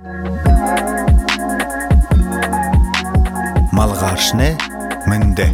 Малғаршыны мінді.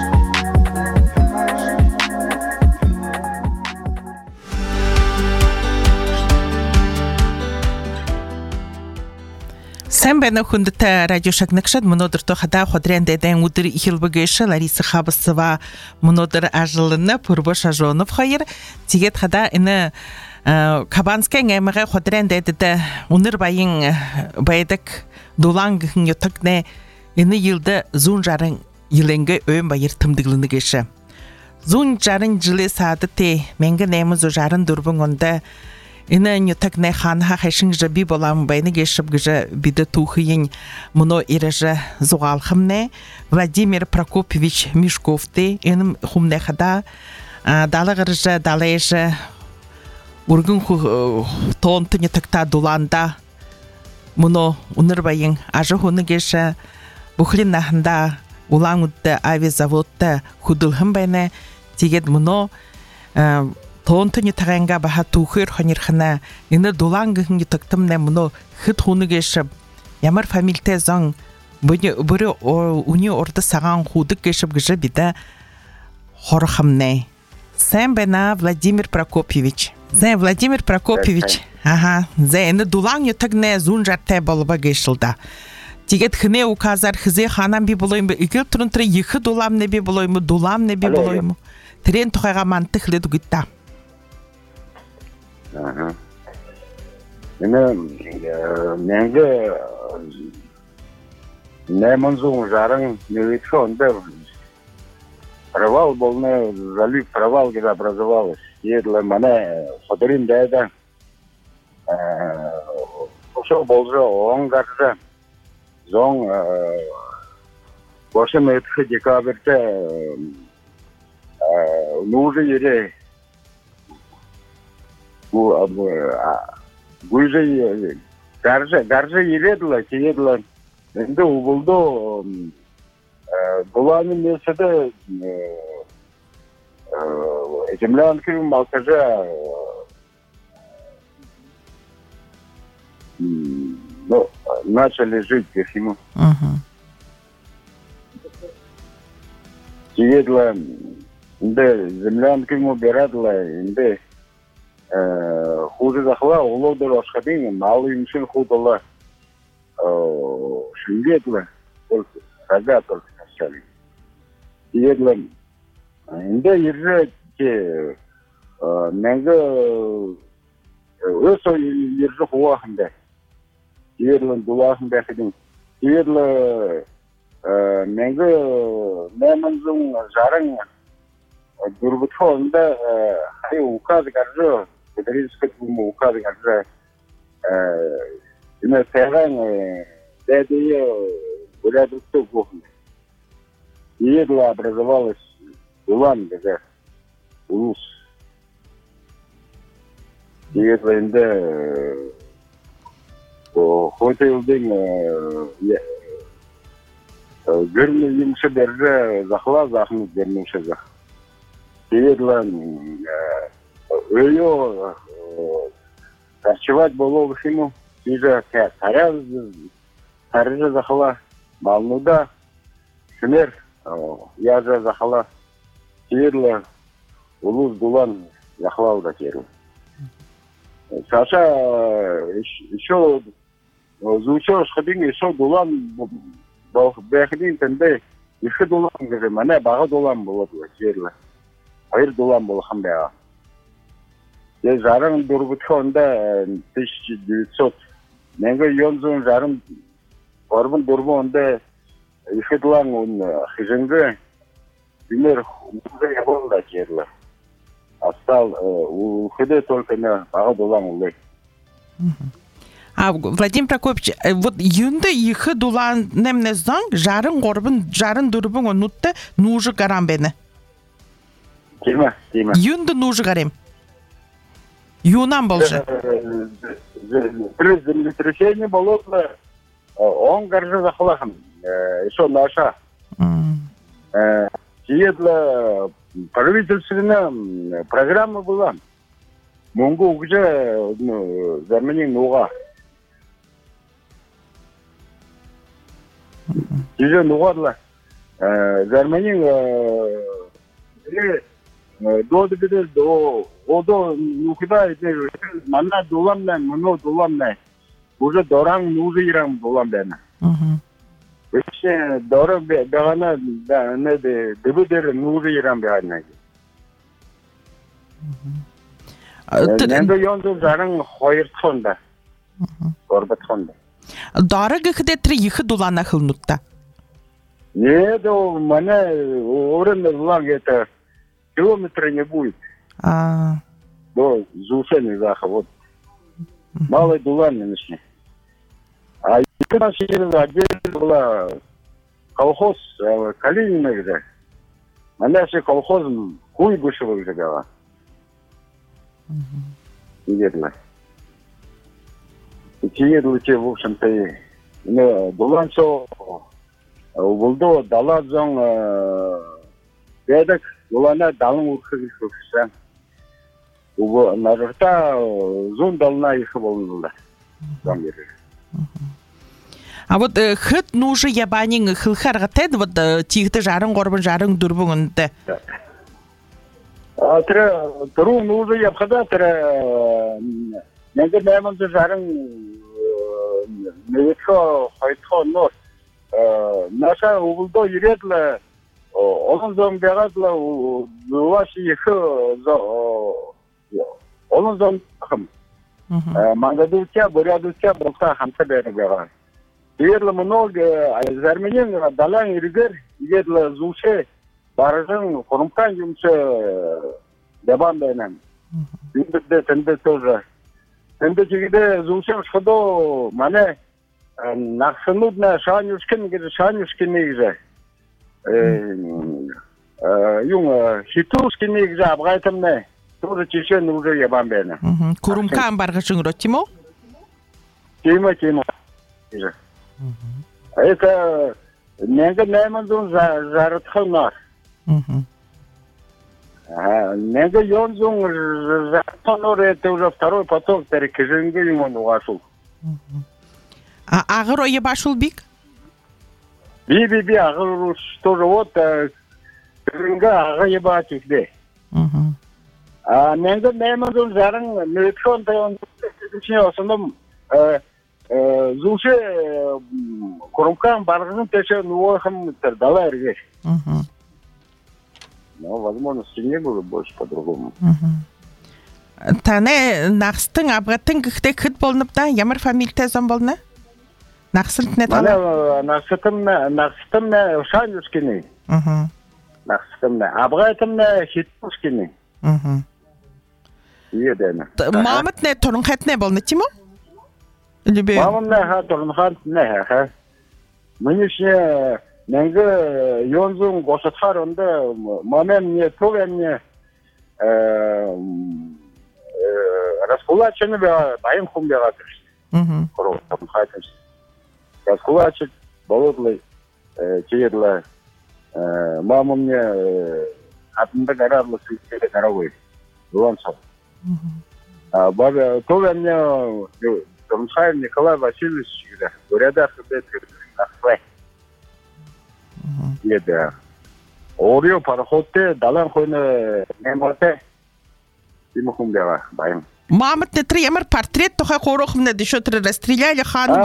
Sen bana hundata radyo şaknakşad monodur toxada xodrendeden udur ihilbagışı Larisa Xabasova monodur ajılını purboş ajonov hayır tiget xada ina Kabanskaya ngaymaga xodrendede unur bayın baydak dolang yotak ne ina yılda zunjarın yılenge ön bayır tımdıglını geçi zunjarın jılı saadete mengi neymiz o jarın durbun onda ina yotak ne xanha xeşin jabi bolam bayını geçip gıja bide tuğıyın muno iraja zuğal xımne Vladimir Prokopyevich Mishkov'te inim xumne xada dalı gırja dalayja urgun tontun yotakta dolanda muno unur bayın ajı hunu geçe buxlin nahında ulan udda avizavodda hudulhım bayne tiget muno Tontun yatağanga baha tuğur hanirxana ina dolangın yataqtım ne muno xıt hunu geçip yamar familte zang buri uni orada sağan huduk geçip gıcı bide horxam ne sen bana Vladimir Prokopyevich sen Vladimir Prokopyevich aha sen ina dolang yataq ne zunjarte balıba geçildi Tiget xine ukazar xize xanam bi bulayım ikil turun tre yıxı dolam ne bi bulayım dolam ne bi bulayım tren toxaga mantıqlı dugitta Менге неманзун жарың невичонда провал был, залив провал где образовалась. Едла мане Ходорин дайда ошо болжо он гаржа зон боше метхи декабрьте нужы ере Гүйже гаржа ереділа, кейеділа. Енді ұғылды бұланы меседі землянкин малкажа начали жить к ему. Кейеділа, енді землянкин убираділа, енді хуже захла улодор ашхабин малы имшин худала шунгетла только сага только начали едла инде ирже те менга өсө ирже хуахында едла дулахында хидин едла менга неманзун жарың дурбутхонда хай указ гаржо Петеринская дума указ гаржа ина саган дедие урядукту гохн едла образовалась улан газа улус едла инде хотелдин гөрмө юмшы берже захла захны бермеше зах едла ее корчевать было в ему уже таржа захала малнуда шумер я же захала тирла улус дулан захла уда тирла Саша еще звучал шхабин еще дулан бехдин тенде еще дулан говорит мене бага дулан было тирла hayır дулан было хамбеа Я жарым дурбутхонда 1900 менге йонзун жарым орбун дурбонда ишедлан он хиженге бинер музей болда керлер остал у хиде только на бага долан улей Владимир Прокопьевич, вот юнда ихы дулан немне зан жарым горбун жарын дурбун онутта нужы гарам бени Кима юнда нужы гарем Юнан болжы. Землетрясение было, он горжа захлахом, еще наша. Съедла правительственная программа была. Монгу уже заменил нуга. 이제 누가라 자르마닝 도드비도 오도 누키다 이제 만나 돌람네 문노 돌람네 우리 도랑 누지랑 돌람베나 이제 도르 베가나 나네 데부데르 누지랑 베나 nendu yondu zarang hoyir tonda. Gorba tonda. Darıgı kıdetri yıkı dolana hılnutta. Нет, у меня уровень лагета километра не будет. До Зушени Заха, вот. Малый Дулан нынешний. А еще наша отдельно была колхоз Калинина где. А наши колхоз хуй бушевал уже была. Видно. И те, в общем-то, Дулан шо Улду дала зон бедек улана далын урхы кылса. Угу нарыта зон дална их болнула. А вот хыт нужы ябанин хылхарга тед вот тигти жарын горбун жарын дурбуңунда. А тру нужы ябхада неге мемон жарын невечко хайтхо нос наша улдо иредле onun zon begadla ulaşı yıkı onun zon kım mangadutya boryadutya bolsa hamsa beri begar diğerle monog zermenin dalan irger diğerle zuşe barajın korumkan yumse devam benem binde tende тоже tende çigide zuşe şodo mane Нахсанудна Шанюшкин негже. Юн Хитушкин негже абгайтамне. Тоже чечен уже ябан бена. Курумкан баргашын ротимо? Тема. Это нега наймандун заратханар. Нега йонзун заратханар это уже второй поток перекиженге ему нугашул. Ağır oya başul bik? Би ağır тоже вот киженге ağır yeba çekdi. Nende neymadun zarın mülkşon tayon için olsundum zuşe kurumkan bargın teşe nuoham dala erge. Ну, возможности не было больше по-другому. Тане нахстың абгатын кихте кыт болнуп да, ямар фамилия зам болна? Нахсылт не тала? Нахстым Шанюшкины. Нахстым абгайтым Хитушкины. Едена. Мамыт не торунхат не болна тимо? Любе. Мамам не ха торунхат не ха. Мынышне Ненге йонзун гошатхар онда мамем не товем не раскулачены бе байым хум бе гатырш. Коротам хайтыш. Раскулачет болодлы чиерле мамам не атында гарарлы сүйкеде гаравой. Дуанса. Бабе товем не Томхай Николай Васильевич говорят, что это ахвай. Еда. Орио пароходте далан хойне немоте. Имахум бяга байм. Мамат не триемер портрет тоха хорохмне дешотре расстреляли хану.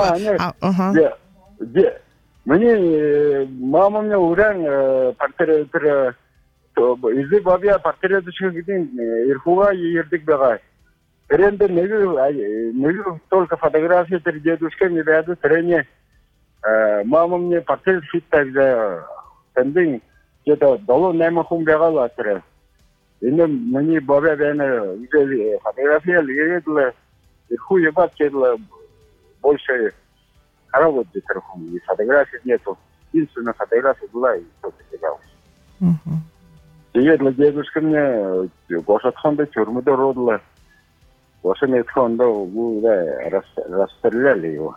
Мне мама мне уран портрет изи бабия портрет дешгидин ирхуга ердик бяга. Ренде не только фотографии дедушки не ряду трение. Мама мне портрет фиттак за тендинг где-то долу немахум бегал атре. Инде мне бабе бене иде фотография легедла хуе бачедла больше работы троху. И фотографий нету. Единственная фотография была и что-то бегал. Легедла дедушка мне гошатхонда тюрьмада родила. После метхонда расстреляли его.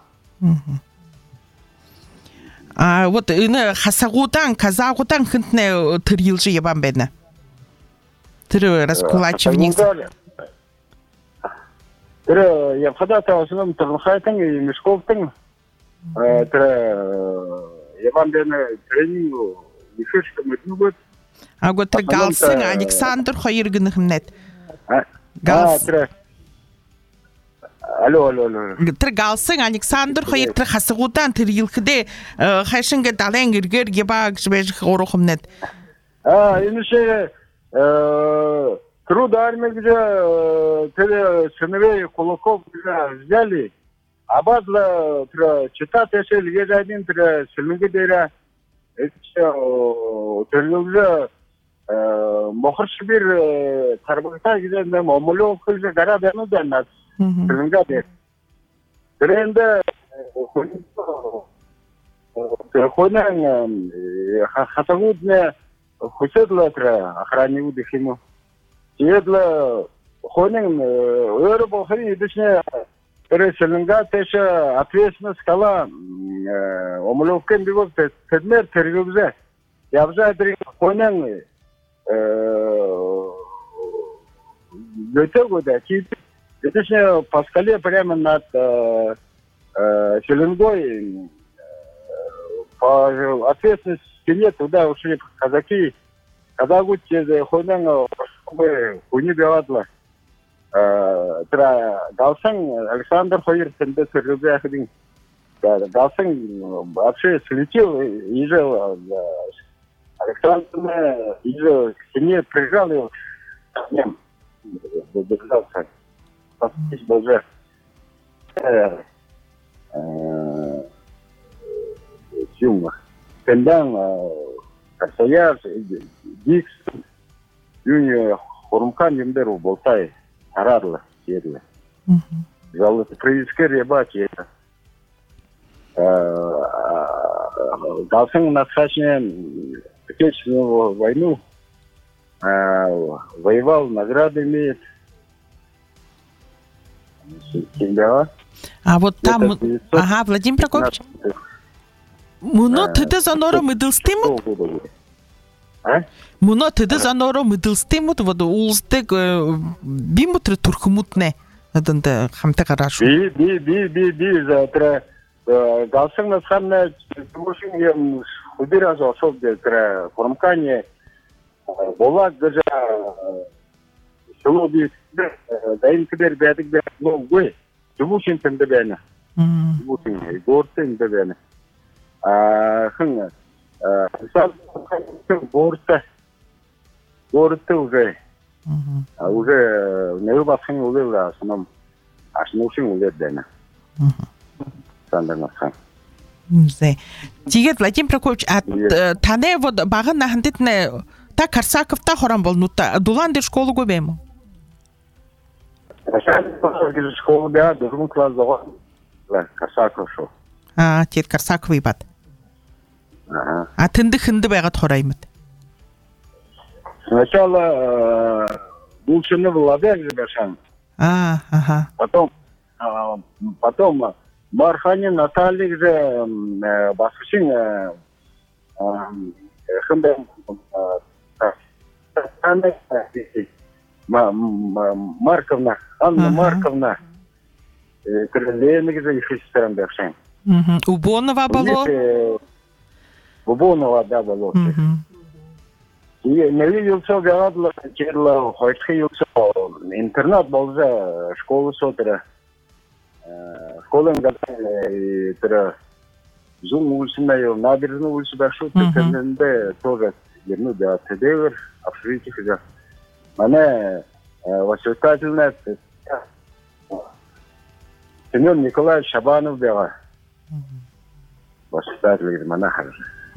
А вот ине хасагутан, казагутан хынтне тырилжи ебан бедне. Тыры раскулачевник. Тыры я когда-то в основном Турнхайтен и Мешковтен. Тыры Иван тренинг вишешка мэтнугот. А вот галсын Александр Хайргынхмнет. Алло. Галсын Александр Хайр хасгудан тирилхде хайшинга даленгергер гебаг жбеж хорохмнет. Иначе труд армии, где сыновей кулаков взяли, а базла читать если один сильнее это мохршбир тарбата где мамулов уже города ну да нас сильнее тренда хонан хатагудне хуседла охране удихимо едла хонан европа идишне переселенга теша ответственность скала омловкен бивот тедмер тергубзе ябза дри хонан готовда ки идишне паскале прямо над селенгой по ответственности нет туда ушли казаки когда гуд через хонан хуйни бевадла Галсан Александр Хайр тенде сыргубя ходин. Галсан вообще слетел и же Александр и же к стене прижал его. Нет, держался. Посмотрите, даже Сюма. Тендан, Карсаяр, Дикс, Юни, Хурумкан, Юмдеру, Болтай. Арадла, едла. Жалуйста, привезки ребати это. Галсын на Отечественную войну воевал, награды имеет. А вот там, ага, Владимир Прокопьевич. Муно ты за нором идылстимут? Муно ты за нором идылстимут, вот улстек бимутре турхмутне. Это хамта хорошо. Би за Галсын на самом деле убирал особенно про формкание. Была даже село би да им теперь бедик бед новый. Дубушин тендебена. Дубушин горстен тендебена. Хм. Город уже. Уже не выбавшим увидел, а сном аж научим увидел дена. Сандернахан. Тигет Владимир Прокопьевич, а тане вот баган нахандитне та Карсаков та хорам был, ну та Дуланды школу губему. Школу да, другой класс завод. Карсаков шо. Тет Карсаков ибат. А тынды хынды байгат хораймыт. Сначала Булшины Владимир Бешан. Ага. Потом Марханин Наталья же Басучин Хэмбэм Марковна, Анна Марковна Крыльяник же их сестрам Бешан. Убонова было? Убонова, да, было. И не виделся, говорил, черла, хотелся, интернат был за школу сотера. Школа гадали, тра, зум улицы на набережную улицу дошел, тенде тоже, ну да, тедевер, общежитие хотя. Она воспитательная, Семен Николаевич Шабанов бега. Воспитатель монахар.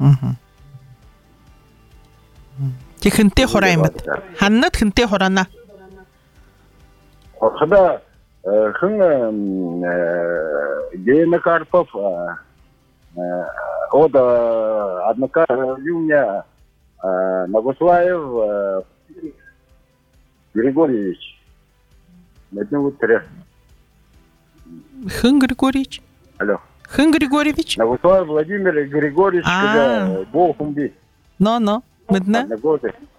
Тихенте хораймыт. Ханнат хенте хорана. Когда Гена Карпов, Ода Однака Юня Нагуслаев Григорьевич. Хын Григорьевич? Алло. Хын Григорьевич? Нагуслаев Владимир Григорьевич, когда Бохумби. Но. Медна?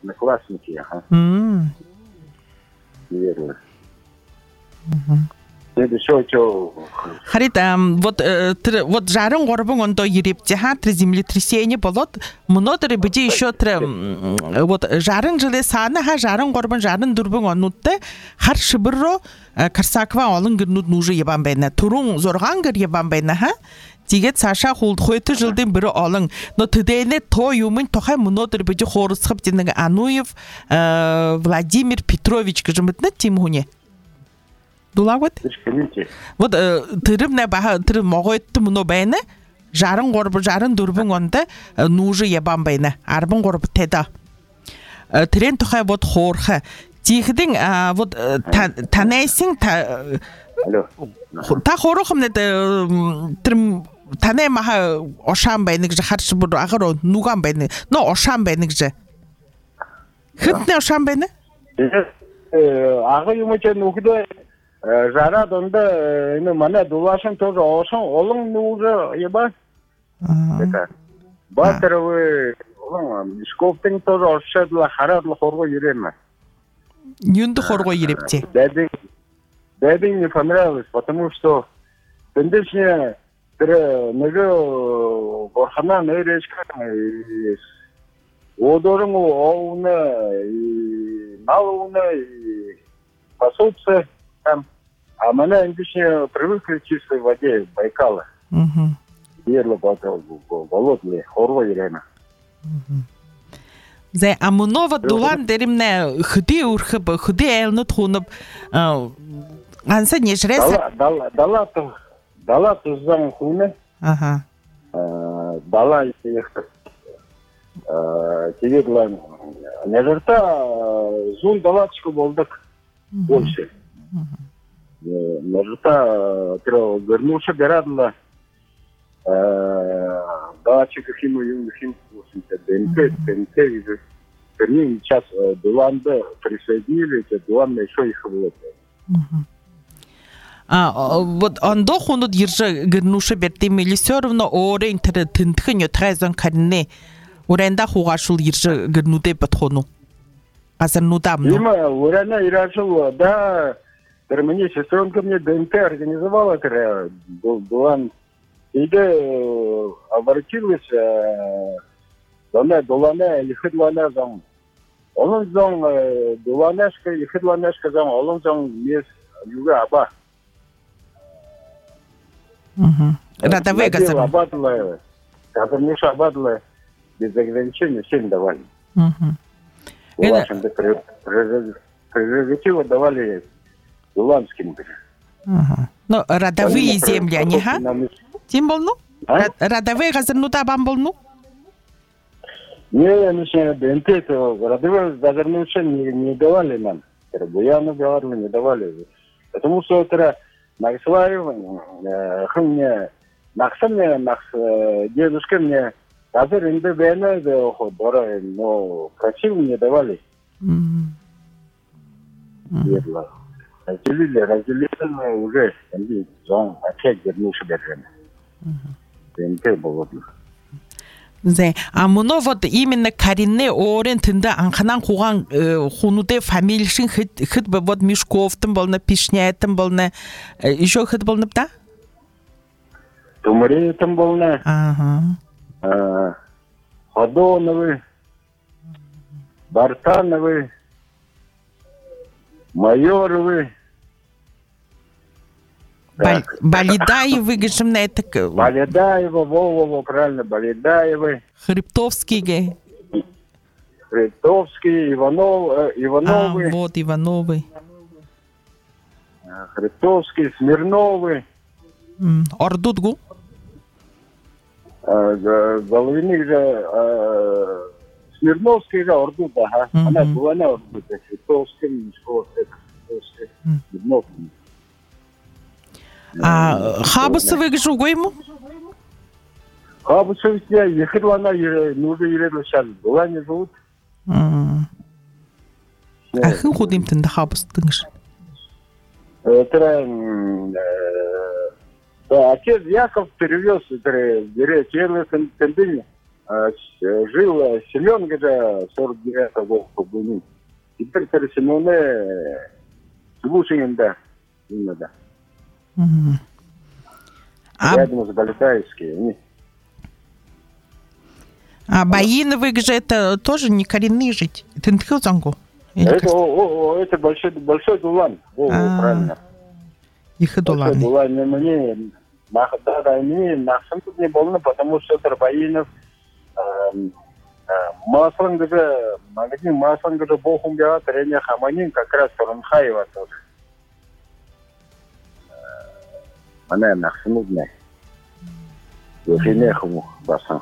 Одноклассники, ага. Верно. Это что? Харита, вот жарен горбун он до ерепчеха, три землетрясения болот, мнодыры беде еще вот жарен жиле сана ха жарен горбун жарен дурбун онутте, хар шибырро карсаква олын гырнут нужы ебан бейна, турун зорган гыр ебан бейна ха. Тигет Саша холд хойты жылдын бірі олың. Но тыдайны той умын тохай мнодыры беде хорысқып денег Ануев Владимир Петрович гыжымытны тимгуне. Дулагот? Вот тырымна баха тырым могойтты муно байны жарын горбы жарын дурбун онда нужы ебан байны арбын горбы теда. Трен тухай вот хорха. Тихдин вот танайсин та хорохымне тырым танай маха ошан байны гже харшы бур агыро нуган байны. Но ошан байны гже. Хытне ошан байны? Агы юмыча нугда Жара донда мана дулашын тоже ошон олың нужы еба. Это батыровы олың Мишковтың тоже ошадла харадла хорго ерема. Юнды хорго ерепте. Дядя не понравилось, потому что тенденция нього горхана неречка одорың оуна и налуна и посудцы там. А мы на привыкли к чистой воде Байкала. Ерло болотные, хорво ерема. Зай, а мнова дулан деримне хыды урхыбы, хыды элны тхунып, анса нежреса? Дала туздан хуны. Дала ехтыр. Тегедлан. Нежерта зун далачку болдык больше. Нажата вернувши берадла дачи каким юнхим ДНК вернее сейчас Дуланда присоединили, это Дуланда еще их было. Вот он дохунут держа гернуша бертимили все равно оре интернет трезон карне уренда хугашул держа гернуде подхону. Азарнудам. Има урена ирашул да. Мне сестренка мне ДНК организовала, Дулан, и обратилась, Дулана или Хыдлана зам. Он зам Дуланешка и Хыдланешка зам, он зам мес юга аба. Радовые газы. Абадла, когда Миша абадла, без ограничений всем давали. Прерогативы давали Дуланским. Ну, родовые земли, они, ха? Тем был, ну? Родовые газернута вам был, ну? Не, ДНК, родовые газернута не давали нам. Буяну говорили, не давали. Потому что это Максваю, мне, дедушка мне, даже инде бена, но красиво не давали. Разделили уже, он опять вернулся держать. ДНК было. А мно вот именно коренные орен тында анханан куган хунуде фамилишин хит вот Мишковтым болна, Пишняйтым болна, еще хит болна да? Тумрейтым болна. Ходоновы, Бартановы, Майоровы. Балидаевы, гешем на это. Балидаева, Вова, правильно, Балидаевы. Хребтовский, Хребтовский, Ивановы. Вот Ивановы. Хребтовский, Смирновы. Ордудгу. Головник же Смирновский же Ордуд, ага. Она была на Ордуде. Хребтовский, Мишковский, Смирновский. А Хабусовый гжугой ему? Хабусовый ехала она, нужно ехать сейчас. Была не зовут. А хым ходим тында Хабус тыңыш? Отец Яков перевез, первый кондыне. Жил Семен, где 49-го года был. Теперь Семене слушаем, да. Рядом с Балетаевские. А Баиновы же это тоже не коренные жители? Тынтхилзангу? Это большой дулан. Правильно. Их и дулан. Большой дулан. Мне нахсан тут не было, потому что Тарбаинов Маслан даже магазин Маслан даже Бохум бега тренер Хаманин как раз Торнхаева тоже. Она нахсанудная. Ефинеху басан.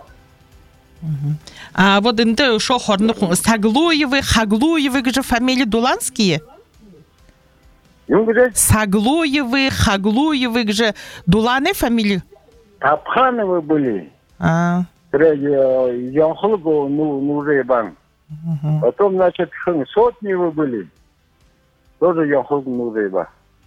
А вот это что хорну Саглуевы, Хаглуевы же фамилии дуланские? Саглуевы, Хаглуевы же дуланы фамилии? Тапхановы были. Янхулгу Нуребан. Потом, значит, Сотневы были. Тоже Янхулгу Нуребан.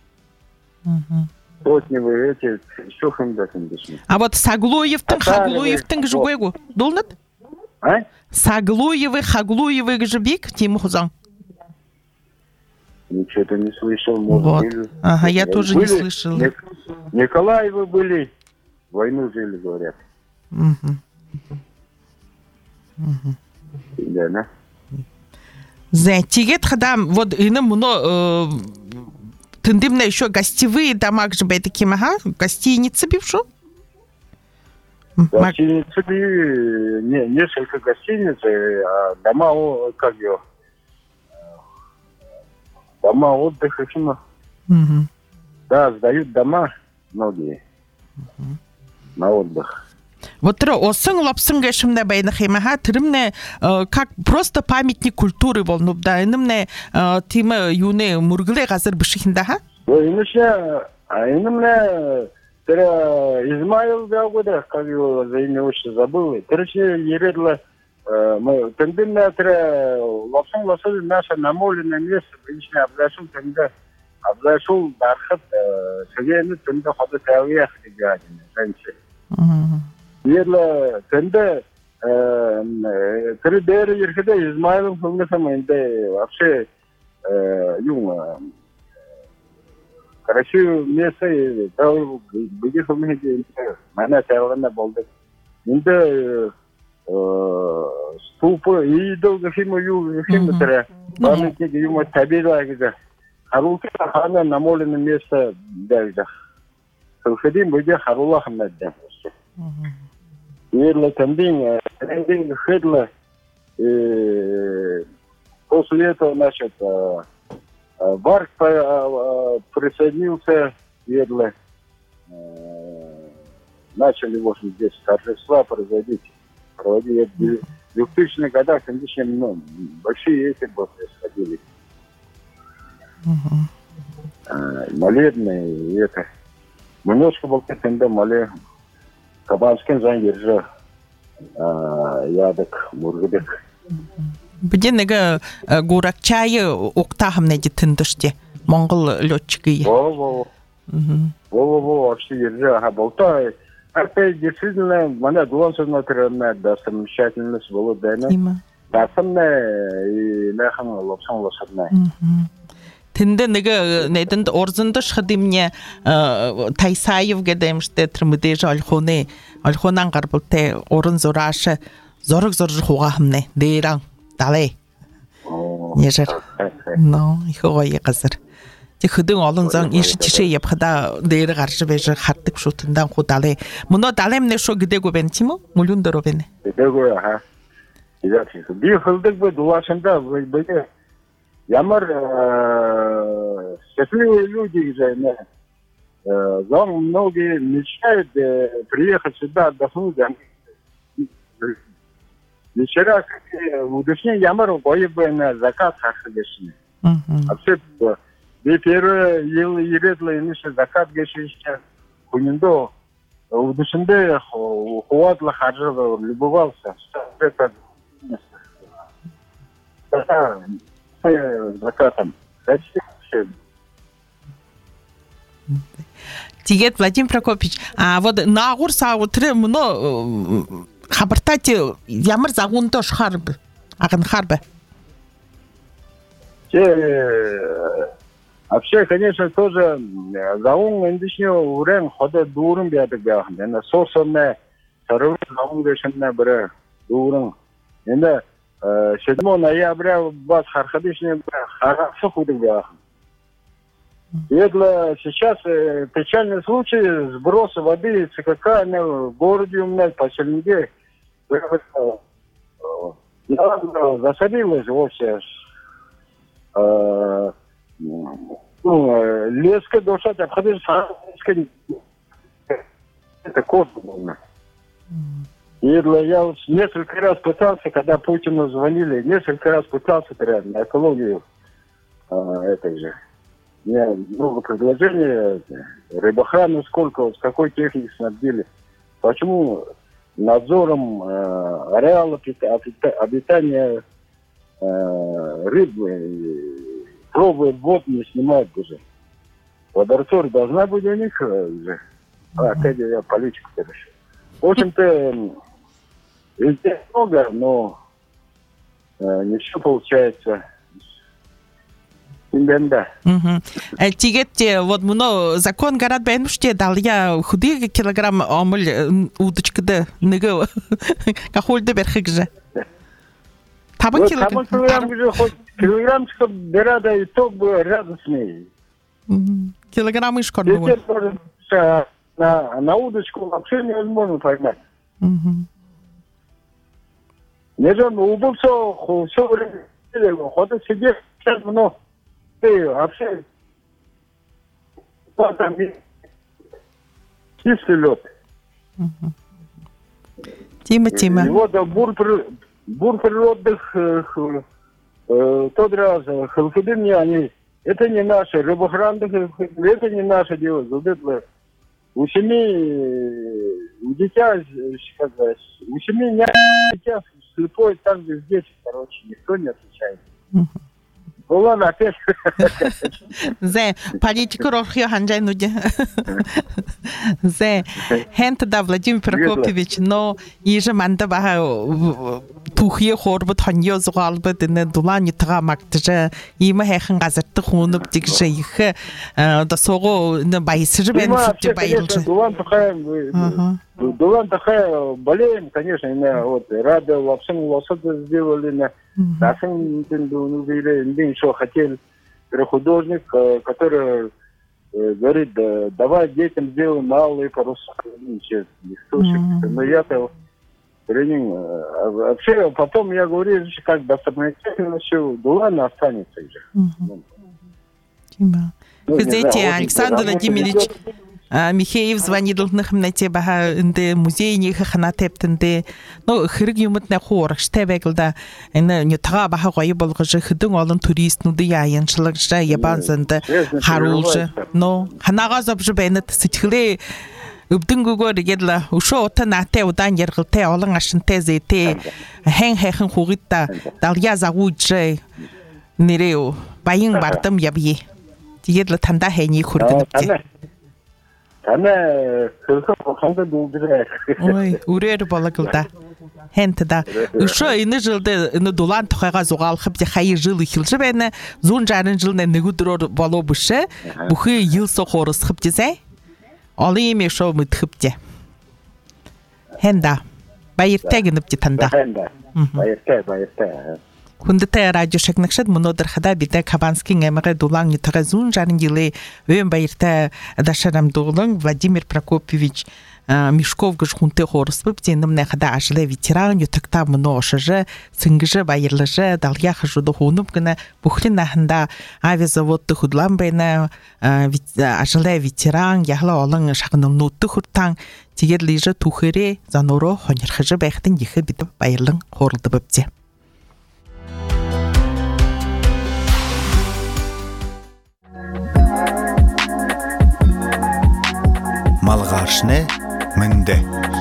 Сотневы эти, еще хындасындышны. А вот Саглуев-тың, Хаглуев-тың же гойгу. Долнат? Саглуевы, Хаглуевы же бик, Тиму Хузан. Ничего-то не слышал. Вот. Ага, я тоже не слышал. Николаевы были. Войну жили, говорят. Да. Тигет хадам, вот иным мно тындымна еще гостевые дома же бы такие, ага, гостиницы бившу? Гостиницы, несколько гостиниц, а дома, как ее, дома отдыха, да, сдают дома многие на отдых. Вот осың лапсың гашымда байнахимаха тырымне как просто памятник культуры волнуп да инымне тима юне мургле газыр бышихинда ха? Инымне Измаил Гагуда, как его за имя очень забыл. Короче, ередла мы тенденция лапсың ласыл наше намоленное место, конечно, обзашел тенда обзашел дархат сегодня тенда хода тавиях дигадин раньше. Yerle sende kırıdır yerkede İsmail'in fırlasama inde вообще Karşı mesai tahu bagi fırlasama mana çağıranda boldu. İnde stupu iyi de gıfim tere. Bana ki yuma tabi var Harulke hana namolun mesai derdi. Kırıdım bagi harullah medden. Yerle também Хедла после этого, значит, Барк присоединился, Ерle, начали, в общем, здесь торжества проводить в 2000-х годах, конечно, большие эти происходили. Молебные, и это. Немножко был тогда молеб. Кабанский зангер ядык, мургидик. Где нега гуракчайы октахамне дитындыште, монгол летчики. Во, вообще ержа, болтай. Опять действительно, меня главное на достопримечательность было дано. Дасамне и нахам лапсан лосадне. Тенде нега неден орзындыш хадимне Тайсаев гедемште тримдеж алхонан гарбулте орын зорашы зорг хугахмне дейран дале. Нежер. Но ихой газар. Ти хөдөн олон зан иш тишээ явхада дээр гарч байж харддаг шүтэндан худале. Мөнө далемне шо гэдэггүй байна тийм үү? Мөлүн дөрөө байна. Гэдэггүй хаа. Би хөлдөг бод улашанда бэгэ Ямар счастливые люди же, многие мечтают приехать сюда отдохнуть. Вчера в Удушне Ямар бои бы на закат хашидешни. Вообще, первое ередла инише закат гешище куниндо в Удушне хуатла хаджава любовался. Это закатом. Тигет Владимир Прокопьевич, а вот нагур саутры мно хабартати ямар загунто шхарб аган харбе. Вообще, конечно, тоже заун индишню урен хода дурун биядык бияхын. Енді сосонне сарывы заун дешінне бірі дурун. Енді 7 ноября бас хархадышне хараксы худык бияхын. Это сейчас печальный случай сброса воды ЦКК в городе у меня, по Черниге. Засорилось вовсе. Леска душать, обходишь это космос. И я вот несколько раз пытался, когда Путину звонили, несколько раз пытался на экологию этой же. Мне много предложений, рыбохраны сколько, с какой техникой снабдили. Почему надзором ареала обитания рыбы пробуют вод не снимают уже. Лаборатория должна быть у них уже. Опять я политику решил. В общем-то, везде много, но не все получается. Да. Тигетте вот мно закон гарат бенуште дал я худый килограмм омыл удочкада ныгы кахольда берхигже. Табын килограмм же хоть килограмм чтоб берада и то бы радостный. Килограмм ишкор было. На удочку вообще невозможно поймать. Не же убылся все время ходит сидеть сейчас много. Вообще, там чистый лед. Тима. И вот бур природных тот раз халфудыни, они, это не наши, рыбохранных, это не наше дело. У семьи, у дитя, у семьи дитя слепой, там же здесь, короче, никто не отвечает. Ладно, опять. Зе, политику рохью ханджай нуди. Зе, хента Владимир Прокопьевич, но иже манда баха тухие хорбут ханьё зугалбут ине дулани тагамактыжа има хэхэн газарты хунуп дигже их да сого на байсыжы бен сутте байылжы. Дулан такая болеем, конечно, вот рада вообще сделали на нашим что хотел художник, который говорит, давай детям сделаем малые паруса. Но я-то вообще потом я говорю, как достопримечательно все, Дулан останется же. Знаете, Александр Владимирович Михеев звонил на тебя инде музейни ханатептенде но хирг юмтна хор штебеглда не тага баха гой болгожы хидин олон турист нуды яянчылыкжа ябанзанда харулжы но ханага забжы бенет ситхле үбдүнгөгөр гэдла ушо танате удан яргылте олон ашинте зэте хэн хугитта даля загуйжэ нэрэу баян бардам ябьи гэдла танда хэний хүргэнэ Она ханга дулдырай. Ой, үрээр болагылда. Хентда. Ушо энэ жылда энэ дулан тухайга зугаалхып хай жыл ихэлж байна. 160 жылны нэгүдрөөр болоо бүшэ. Бүхий ел сохорсхып дизэ. Олон юм шоу мэдхэвдэ. Хенда. Баяртай гэнэвч танда. Баяртай. Хүндэтэй радио шагнагшад мөнөдөр хада бидэ Кабанскийн аймагын дулаан нутгаа 160 жилийн өвөн баяртай дашарам дуулан Владимир Прокопьевич Мишков гэж хүнтэй хоорсбып зэнэмнэ хада ажлаа ветеран нутагта мөнөө ошоже сингэж баярлажэ далгах жудо хунуп гэнэ бүхлэн наханда авиазавод хөдлөн байна ажлаа ветеран яхла олон шагнамнууд хүртан тэгээд лижа түхэрэ занороо хонирхэж байхтан ихэ бид баярлан хооролдоббзэ Малгашне менде